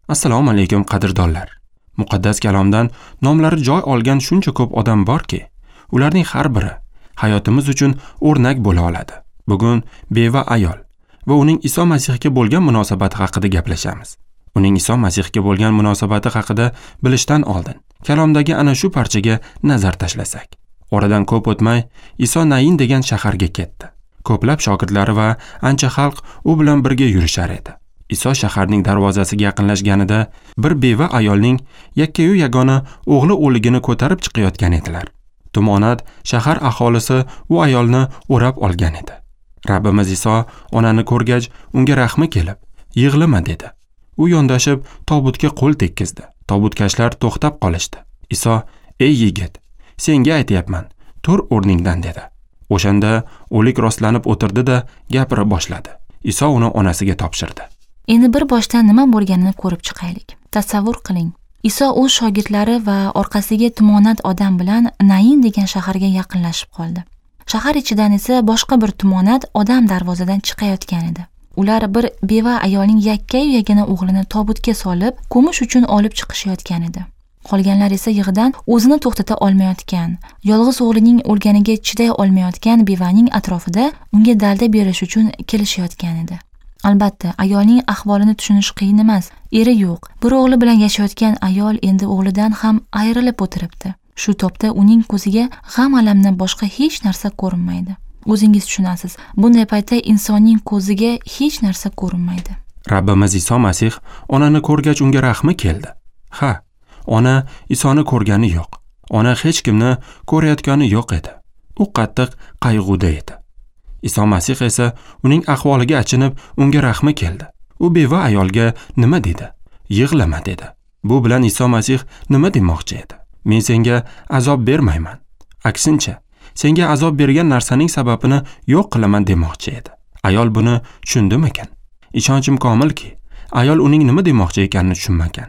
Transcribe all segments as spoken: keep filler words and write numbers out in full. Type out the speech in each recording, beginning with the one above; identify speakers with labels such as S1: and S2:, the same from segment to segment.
S1: Assalomu alaykum qadrdonlar. Muqaddas kalomdan nomlari joy olgan shuncha ko'p odam borki, ularning har biri hayotimiz uchun o'rnak bo'la oladi. Bugun beva ayol va uning Iso Masihga bo'lgan munosabati haqida gaplashamiz. Uning Iso Masihga bo'lgan munosabati haqida bilishdan oldin kalomdagi ana shu parchaga nazar tashlasak. Oradan ko'p o'tmay Iso Nain degan shaharga ketdi. Ko'plab shogirdlari va ancha xalq u bilan birga yurishar edi. Iso shaharning darvozasiga yaqinlashganida bir beva ayolning yakkayu yagona o'g'li o'ligini ko'tarib chiqayotgan edilar. Tumonat shahar aholisi u ayolni o'rab olgan edi. Rabbimiz Iso onani ko'rgach, unga rahmi kelib, "Yig'lama" dedi. U yondashib tobutga qo'l tekkizdi. Tobutkashlar to'xtab qolishdi. Iso, "Ey yigit, senga aytayapman, tur o'rningdan" dedi. O'shanda o'lik rostlanib o'tirdi-da, gapira boshladi. Iso uni onasiga topshirdi.
S2: Endi bir boshdan nima bo'lganini ko'rib chiqaylik. Tasavvur qiling. Iso o'z shogirdlari va orqasiga tumonat odam bilan Nain degan shaharga yaqinlashib qoldi. Shahar ichidan esa boshqa bir tumonat odam darvozadan chiqayotgan edi. Ular bir beva ayolning yakkayu yagona o'g'lini tobutga solib, ko'mish uchun olib chiqishayotgan edi. Qolganlar esa yig'idan o'zini to'xtata olmayotgan, yolg'iz o'g'lining o'lganiga chiday olmayotgan bevaning atrofida unga dalda berish uchun kelishayotgan edi. Albatta, ayolning ahvolini tushunish qiyin emas. Eri yo'q. Bir o'g'li bilan yashayotgan ayol endi o'g'lidan ham ayrilib o'tiribdi. Shu topda uning ko'ziga g'am alamdan boshqa hech narsa ko'rinmaydi. O'zingiz tushunasiz, bunday paytda insonning ko'ziga hech narsa ko'rinmaydi.
S1: Rabbimiz Iso Masih onani ko'rgach unga rahmi keldi. Ha, ona Isoni ko'rgani yo'q. Ona hech kimni ko'rayotgani yo'q edi. U qattiq qayg'uda edi. Iso Masih esa uning ahvoliga achinib, unga rahmi keldi. U beva ayolga nima dedi? "Yig'lama" dedi. Bu bilan Iso Masih nima demoqchi edi? Men senga azob bermayman. Aksincha, senga azob bergan narsaning sababini yo'q qilaman demoqchi edi. Ayol buni tushundimikan? Ishonchim komilki, ayol uning nima demoqchi ekanini tushunmagan.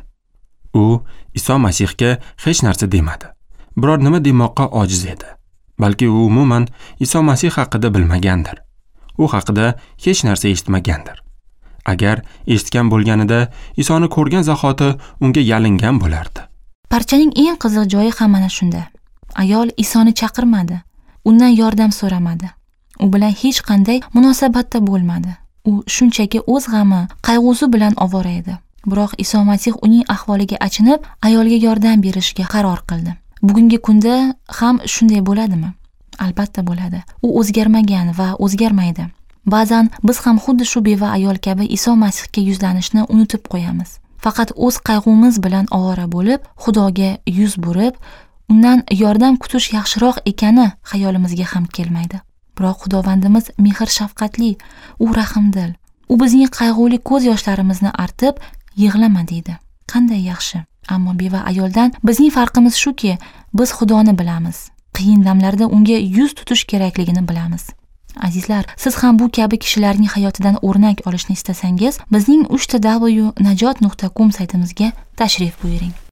S1: U Iso Masihga hech narsa demadi. Biror nima demoqqa ojiz edi. Balki u umuman Iso Masih haqida bilmagandir. U haqida hech narsa eshitmagandir. Agar eshitgan bo'lganida Isoni ko'rgan zahoti unga yalingan bo'lardi.
S2: Parchaning eng qiziq joyi ham mana shunda. Ayol Isoni chaqirmadi, undan yordam so'ramadi. U bilan hech qanday munosabatda bo'lmadi. U shunchaki o'z g'ami, qayg'usi bilan ovora edi. Biroq Iso Masih uning ahvoliga achinib, ayolga yordam berishga qaror qildi. Bugungi kunda ham shunday bo'ladimi? Albatta bo'ladi. U o'zgarmagan va o'zgarmaydi. Ba'zan biz ham xuddi shu beva ayol kabi Iso Masihga yuzlanishni unutib qo'yamiz. Faqat o'z qayg'umiz bilan ovora bo'lib, Xudoga yuz burib, undan yordam kutish yaxshiroq ekani xayolimizga ham kelmaydi. Biroq Xudovandimiz mehr shafqatli, u rahmdil. U bizning qayg'uli ko'z yoshlarimizni artib, "Yig'lama" deydi. Qanday yaxshi. Ammo beva ayoldan bizning farqimiz shuki, biz Xudoni bilamiz. Qiyin damlarda unga yuz tutish kerakligini bilamiz. Azizlar, siz ham bu kabi kishilarning hayotidan o'rnak olishni istasangiz, bizning uch t w najot nuqta com saytimizga tashrif buyuring.